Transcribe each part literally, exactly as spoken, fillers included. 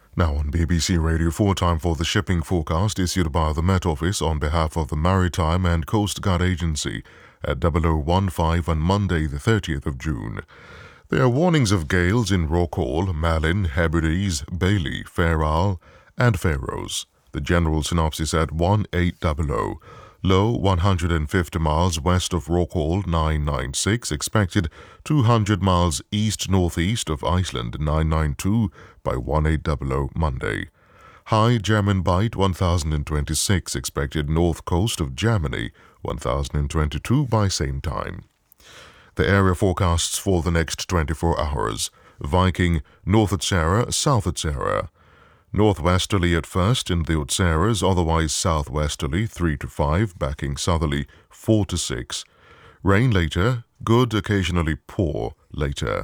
Now on B B C Radio four, time for the shipping forecast issued by the Met Office on behalf of the Maritime and Coast Guard Agency at double oh one five on Monday the thirtieth of June. There are warnings of gales in Rockall, Malin, Hebrides, Bailey, Fair Isle and Faroes. The general synopsis at eighteen hundred, low one hundred fifty miles west of Rockall nine ninety-six, expected two hundred miles east-northeast of Iceland nine ninety-two by eighteen hundred Monday. High German Bight one thousand twenty-six, expected north coast of Germany one thousand twenty-two by same time. The area forecasts for the next twenty-four hours. Viking, north Utsira, south Utsira. Northwesterly at first in the Utseras, otherwise southwesterly three to five, backing southerly four to six. Rain later, good, occasionally poor later.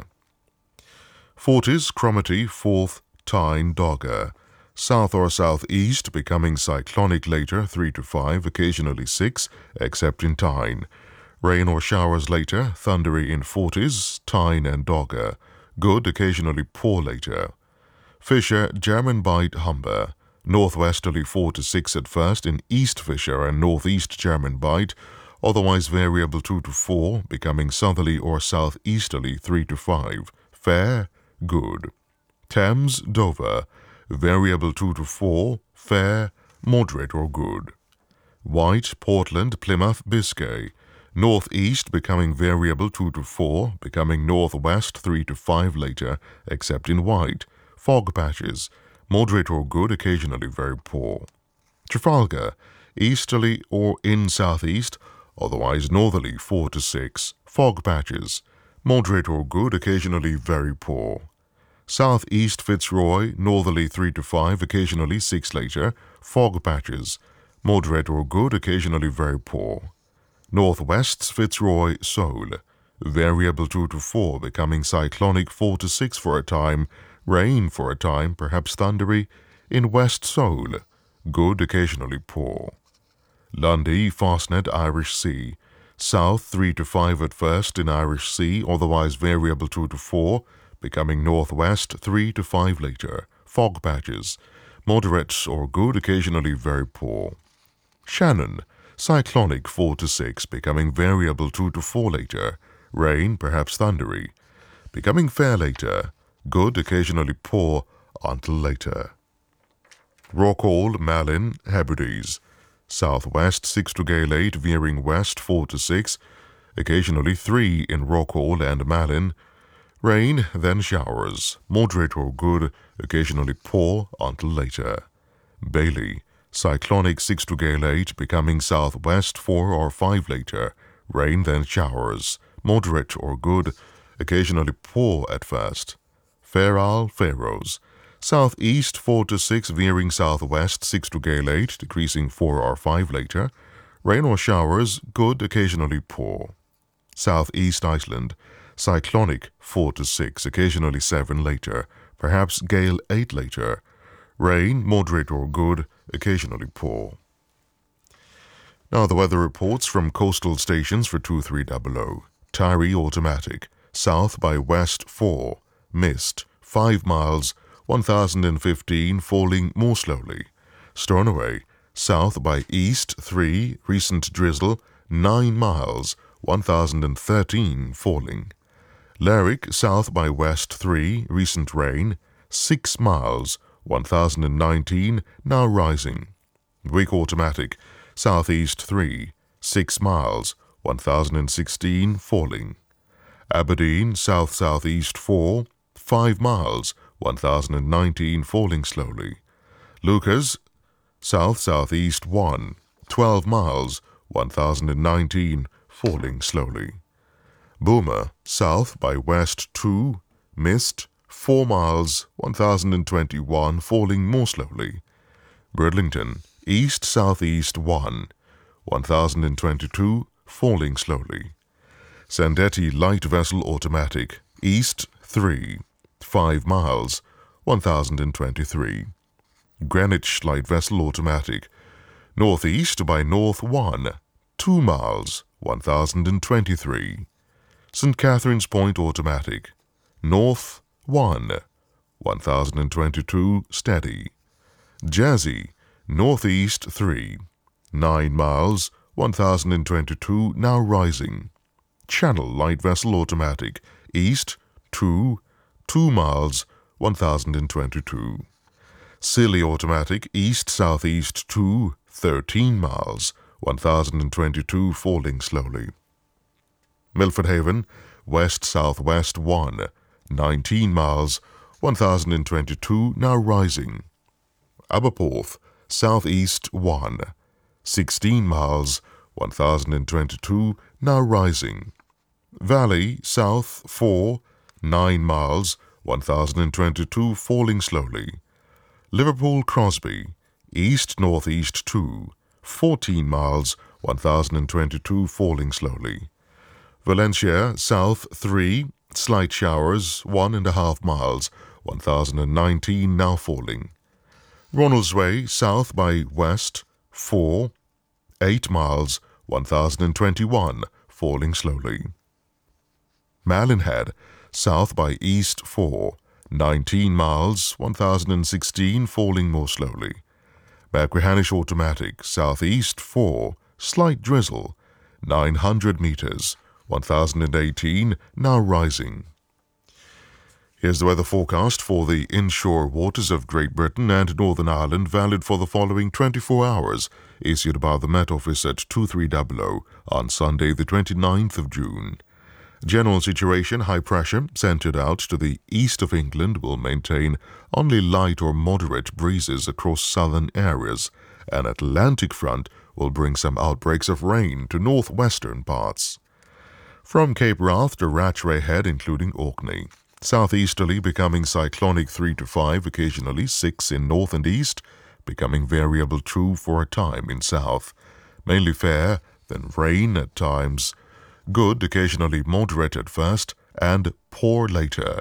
Forties, Cromarty, Forth, Tyne, Dogger. South or southeast, becoming cyclonic later three to five, occasionally six, except in Tyne. Rain or showers later, thundery in Forties, Tyne and Dogger. Good, occasionally poor later. Fisher, German Bight, Humber. Northwesterly four to six at first in East Fisher and northeast German Bight, otherwise variable two to four, becoming southerly or southeasterly three to five. Fair, good. Thames, Dover. Variable two to four, fair, moderate or good. White, Portland, Plymouth, Biscay. Northeast becoming variable two to four, becoming northwest three to five later, except in White. Fog patches, moderate or good, occasionally very poor. Trafalgar, easterly or in southeast, otherwise northerly four to six. Fog patches, moderate or good, occasionally very poor. Southeast Fitzroy, northerly three to five, occasionally six later. Fog patches, moderate or good, occasionally very poor. Northwest Fitzroy, Seoul, variable two to four, becoming cyclonic four to six for a time. Rain for a time, perhaps thundery, in West Seoul. Good, occasionally poor. Lundy, Fastnet, Irish Sea. South three to five at first in Irish Sea, otherwise variable two to four, becoming northwest three to five later. Fog patches, moderate or good, occasionally very poor. Shannon, cyclonic four to six, becoming variable two to four later. Rain, perhaps thundery. Becoming fair later. Good, occasionally poor, until later. Rockall, Malin, Hebrides. Southwest six to gale eight, veering west four to six, occasionally three in Rockall and Malin. Rain, then showers, moderate or good, occasionally poor, until later. Bailey, cyclonic six to gale eight, becoming southwest four or five later. Rain, then showers, moderate or good, occasionally poor at first. Fair Isle, Faroes. Southeast four to six, veering southwest six to gale eight, decreasing four or five later. Rain or showers, good, occasionally poor. Southeast Iceland, cyclonic four to six, occasionally seven later, perhaps gale eight later. Rain, moderate or good, occasionally poor. Now the weather reports from coastal stations for two three hundred. Tyree automatic, south by west four. Mist, five miles, one thousand fifteen, falling more slowly. Stornoway, south by east three, recent drizzle, nine miles, one thousand thirteen, falling. Lerwick, south by west three, recent rain, six miles, one thousand nineteen, now rising. Wick automatic, southeast three, six miles, one thousand sixteen, falling. Aberdeen, south-southeast four, five miles, one thousand nineteen, falling slowly. Lucas, south-southeast one, twelve miles, one thousand nineteen, falling slowly. Boomer, south by west two, mist, four miles, one thousand twenty-one, falling more slowly. Bridlington, east-southeast one, one thousand twenty-two, falling slowly. Sandetti light vessel automatic, east three, five miles, one thousand twenty-three. Greenwich light vessel automatic, northeast by north one, two miles, one thousand twenty-three. Saint Catherine's Point automatic, north one, one thousand twenty-two, steady. Jazzy, northeast three, nine miles, one thousand twenty-two, now rising. Channel, light vessel automatic, east two, two miles, one thousand twenty-two. Scilly automatic, east-southeast two, thirteen miles, one thousand twenty-two, falling slowly. Milford Haven, west-southwest one, nineteen miles, one thousand twenty-two, now rising. Aberporth, southeast one, sixteen miles, one thousand twenty-two, now rising. Valley, south four, nine miles, one thousand twenty-two, falling slowly. Liverpool Crosby, east-northeast two, fourteen miles, one thousand twenty-two, falling slowly. Valencia, south three, slight showers, one and a half miles, one thousand nineteen, now falling. Ronaldsway, south by west, four, eight miles, one thousand twenty-one, falling slowly. Malinhead, south by east four, nineteen miles, one thousand sixteen, falling more slowly. Macquahanish automatic, southeast four, slight drizzle, nine hundred meters, one thousand eighteen, now rising. Here's the weather forecast for the inshore waters of Great Britain and Northern Ireland, valid for the following twenty-four hours, issued by the Met Office at two three hundred on Sunday the twenty-ninth of June. General situation: high pressure centered out to the east of England will maintain only light or moderate breezes across southern areas. An Atlantic front will bring some outbreaks of rain to northwestern parts. From Cape Wrath to Rattray Head, including Orkney. Southeasterly becoming cyclonic three to five, occasionally six in north and east, becoming variable two for a time in south. Mainly fair, then rain at times. Good, occasionally moderate at first, and poor later.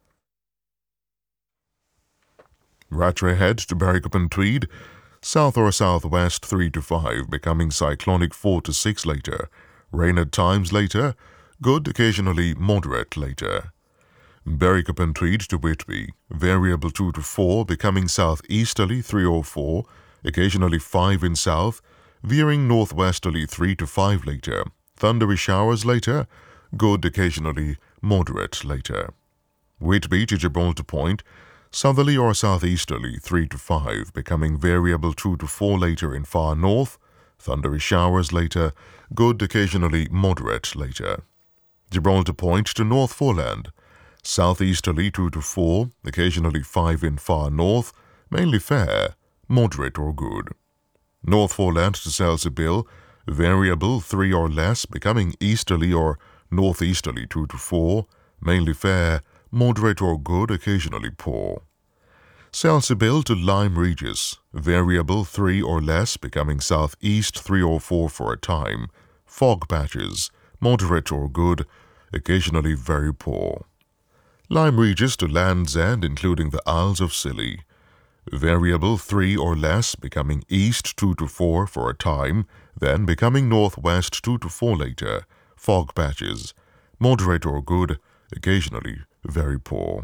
Rattray Head to Berwick-upon-Tweed, south or southwest three to five, becoming cyclonic four to six later. Rain at times later, good, occasionally moderate later. Berwick-upon-Tweed to Whitby, variable two to four, becoming southeasterly three or four, occasionally five in south, veering northwesterly three to five later. Thundery showers later, good, occasionally moderate later. Whitby to Gibraltar Point, southerly or southeasterly three to five, becoming variable two to four later in far north, thundery showers later, good, occasionally moderate later. Gibraltar Point to North Foreland, southeasterly two to four, occasionally five in far north, mainly fair, moderate or good. North Foreland to Selsey Bill, variable three or less, becoming easterly or northeasterly two to four, mainly fair, moderate or good, occasionally poor. Selsey Bill to Lyme Regis, variable three or less, becoming southeast three or four for a time, fog patches, moderate or good, occasionally very poor. Lyme Regis to Land's End, including the Isles of Scilly, variable three or less, becoming east two to four for a time, then becoming northwest two to four later, fog patches, moderate or good, occasionally very poor.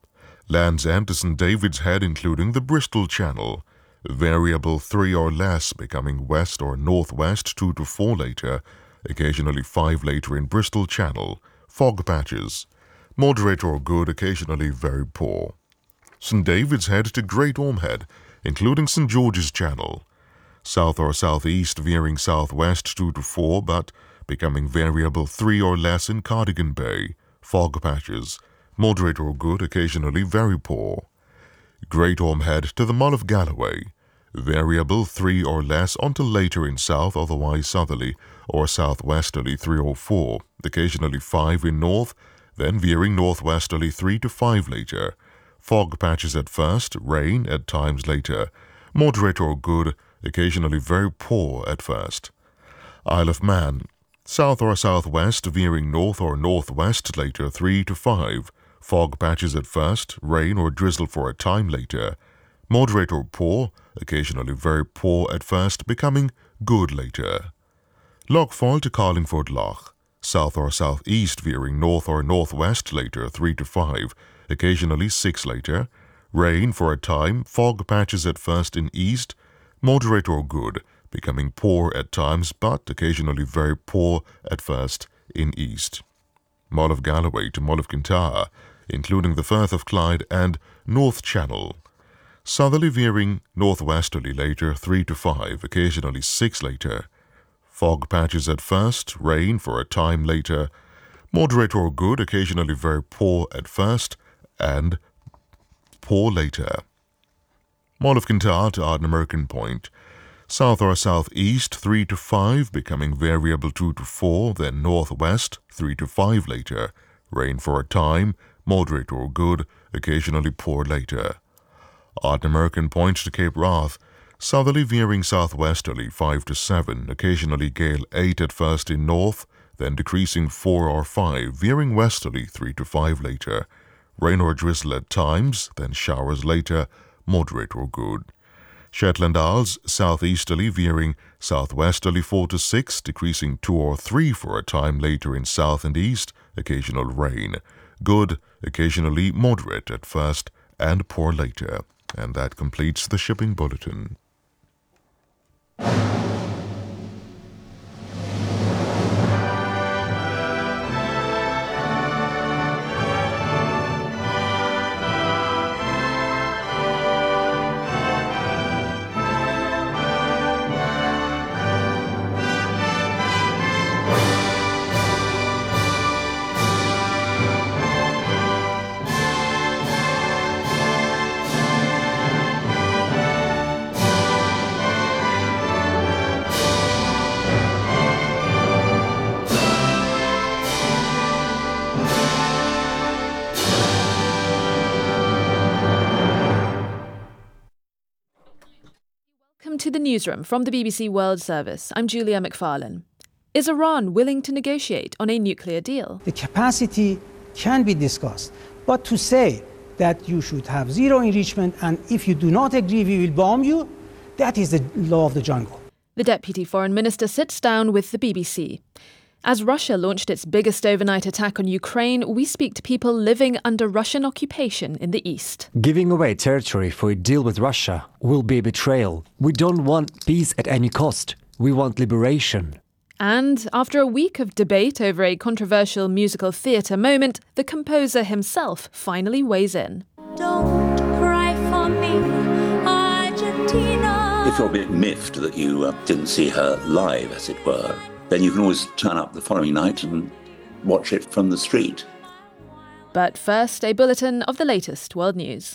Land's End to Saint David's Head, including the Bristol Channel, variable three or less, becoming west or northwest two to four later, occasionally five later in Bristol Channel, fog patches, moderate or good, occasionally very poor. Saint David's Head to Great Orme Head, including Saint George's Channel, south or southeast veering southwest two to four, but becoming variable three or less in Cardigan Bay, fog patches, moderate or good, occasionally very poor. Great Orme Head to the Mull of Galloway, variable three or less until later in south, otherwise southerly or southwesterly three or four, occasionally five in north, then veering northwesterly three to five later. Fog patches at first, rain at times later, moderate or good, occasionally very poor at first. Isle of Man, south or southwest, veering north or northwest later three to five, fog patches at first, rain or drizzle for a time later, moderate or poor, occasionally very poor at first, becoming good later. Lochfoyle to Carlingford Loch, south or southeast, veering north or northwest later three to five, occasionally six later, Rain for a time, fog patches at first in east, moderate or good, becoming poor at times but occasionally very poor at first in east. Mull of Galloway to Mull of Kintyre, including the Firth of Clyde and North Channel. Southerly veering northwesterly later, three to five, occasionally six later. Fog patches at first, rain for a time later, moderate or good, occasionally very poor at first, and poor later. Mull of Kintyre to Ardnamurchan Point. South or southeast, three to five, becoming variable two to four, then northwest, three to five later. Rain for a time, moderate or good, occasionally poor later. Ardnamurchan Point to Cape Wrath. Southerly veering southwesterly, five to seven, occasionally gale eight at first in north, then decreasing four or five, veering westerly, three to five later. Rain or drizzle at times, then showers later, moderate or good. Shetland Isles, southeasterly veering southwesterly four to six, decreasing two or three for a time later in south and east, occasional rain. Good, occasionally moderate at first, and poor later. And that completes the shipping bulletin. To the newsroom from the B B C World Service. I'm Julia McFarlane. Is Iran willing to negotiate on a nuclear deal? The capacity can be discussed, but to say that you should have zero enrichment and if you do not agree we will bomb you, that is the law of the jungle. The Deputy Foreign Minister sits down with the B B C. As Russia launched its biggest overnight attack on Ukraine, we speak to people living under Russian occupation in the east. Giving away territory for a deal with Russia will be a betrayal. We don't want peace at any cost. We want liberation. And after a week of debate over a controversial musical theatre moment, the composer himself finally weighs in. Don't cry for me, Argentina. If you're a bit miffed that you uh, didn't see her live, as it were, then you can always turn up the following night and watch it from the street. But first, a bulletin of the latest world news.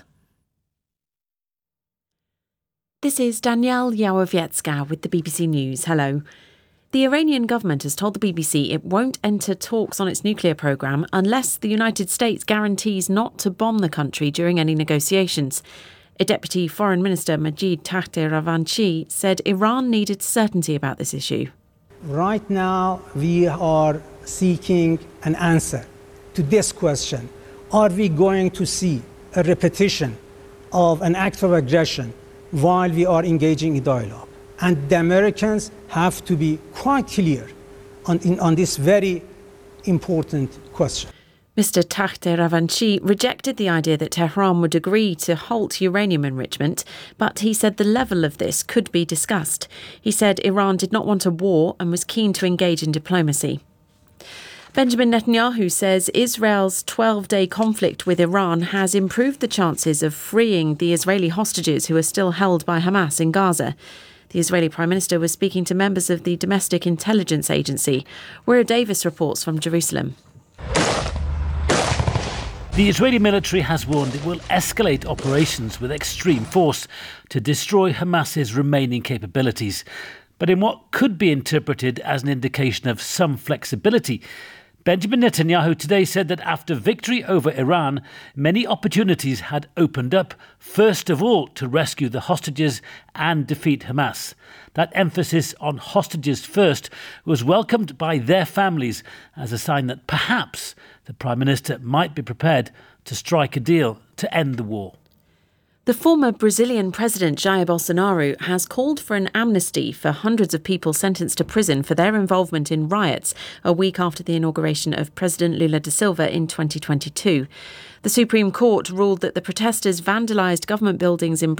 This is Danielle Yawowiecka with the B B C News. Hello. The Iranian government has told the B B C it won't enter talks on its nuclear programme unless the United States guarantees not to bomb the country during any negotiations. A Deputy Foreign Minister, Majid Takhti-Ravanchi, said Iran needed certainty about this issue. Right now, we are seeking an answer to this question. Are we going to see a repetition of an act of aggression while we are engaging in dialogue? And the Americans have to be quite clear on, in, on this very important question. Mister Takhti-Ravanchi rejected the idea that Tehran would agree to halt uranium enrichment, but he said the level of this could be discussed. He said Iran did not want a war and was keen to engage in diplomacy. Benjamin Netanyahu says Israel's twelve-day conflict with Iran has improved the chances of freeing the Israeli hostages who are still held by Hamas in Gaza. The Israeli Prime Minister was speaking to members of the Domestic Intelligence Agency. Wira Davis reports from Jerusalem. The Israeli military has warned it will escalate operations with extreme force to destroy Hamas's remaining capabilities. But in what could be interpreted as an indication of some flexibility, Benjamin Netanyahu today said that after victory over Iran, many opportunities had opened up, first of all to rescue the hostages and defeat Hamas. That emphasis on hostages first was welcomed by their families as a sign that perhaps the Prime Minister might be prepared to strike a deal to end the war. The former Brazilian president Jair Bolsonaro has called for an amnesty for hundreds of people sentenced to prison for their involvement in riots a week after the inauguration of President Lula da Silva in twenty twenty-two. The Supreme Court ruled that the protesters vandalised government buildings in